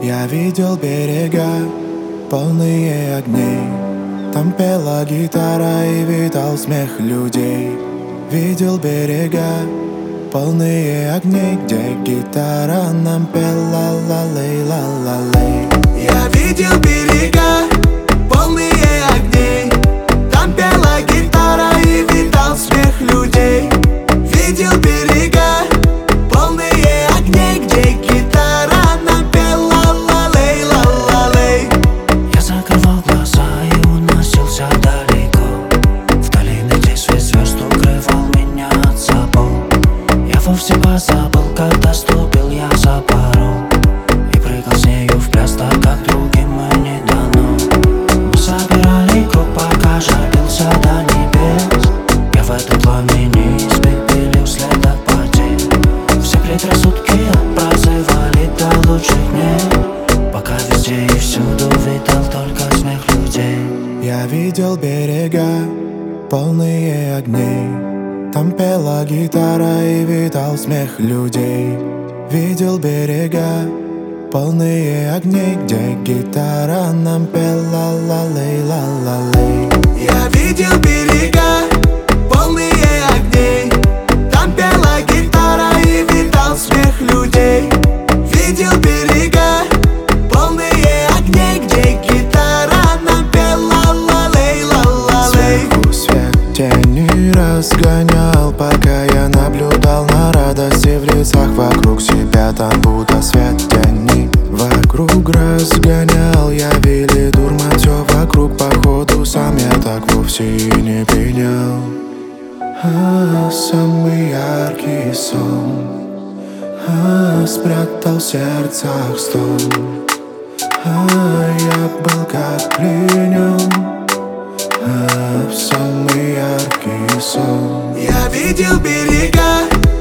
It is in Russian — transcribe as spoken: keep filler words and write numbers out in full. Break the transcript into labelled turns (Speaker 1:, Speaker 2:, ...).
Speaker 1: Я видел берега, полные огней. Там пела гитара и витал смех людей. Видел берега, полные огней, где гитара нам пела ла-лей, ла-ла-лей. Я видел берега, полные огней. Там пела гитара и витал смех людей. Видел берега, полные огней, где гитара нам пела ла-лей, ла-ла-лей.
Speaker 2: Я закрывал глаза и уносился далеко, в долины, где свет звезд укрывал меня от забот. Я вовсе позабыл, когда ступил я за порог и прыгал с нею в пляс, так как другим не дано. Мы собирали круг, пока жалился до небес. Я в этом пламени испепелил след от потерь. Все предрассудки отпраздновали до лучших дней, пока везде и всюду витал только смех людей.
Speaker 1: Я видел берега, полные огней. Там пела гитара и витал смех людей. Видел берега, полные огней, где гитара нам пела ла-лей, ла-ла-лей. Я видел берега, полные огней. Там пела гитара и витал смех людей. Видел берега, полные огней, где гитара нам пела ла-лей, ла-ла-лей. Сверху свет тени разгонял, пока я наблюдал на радости в лицах вокруг себя. Там будто свет тени вокруг разгонял. Я вели дурман все вокруг, походу сам я так вовсе и не принял. А, самый яркий сон, а, спрятал в сердцах стон. А, я был как пленен, а, в самый яркий сон. Я видел берега,